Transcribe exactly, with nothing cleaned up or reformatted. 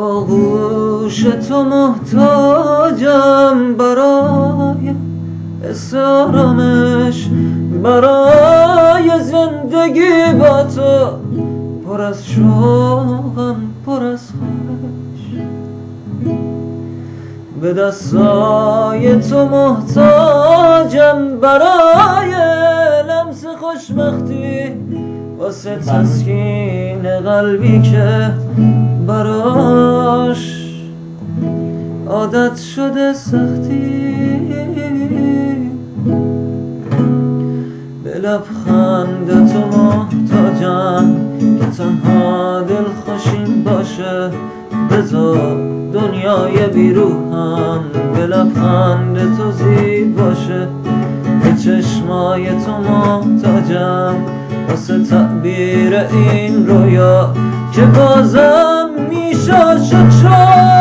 آغوش تو محتاجم برای حس آرامش، برای زندگی با تو پر از شوقم، پر از خواهش. به دستای تو محتاجم برای لمس خوشبختی، واسه تسکین قلبی که براش عادت شده سختی. به لبخند تو محتاجم که تنها دلخوشیم باشه، بذار دنیای بیروحم به لبخند تو زیب باشه. به چشمای تو محتاجم واسه تعبیر این رویا که بازم میشه شد شد.